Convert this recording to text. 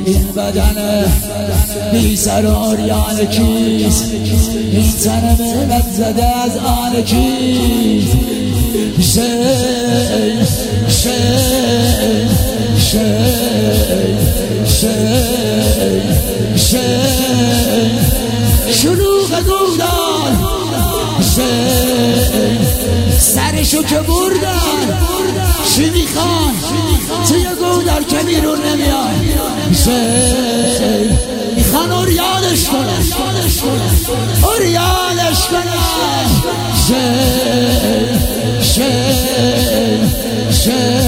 این بدن بی سر عریان کیست؟ این تن ملت زده از آن کیست؟ شی شی شی شی شی شلوغ گودال سرشو که بردن چی میخوان توی گودال که بیرون نمیان میخوان اوریانش کنن اوریانش کنن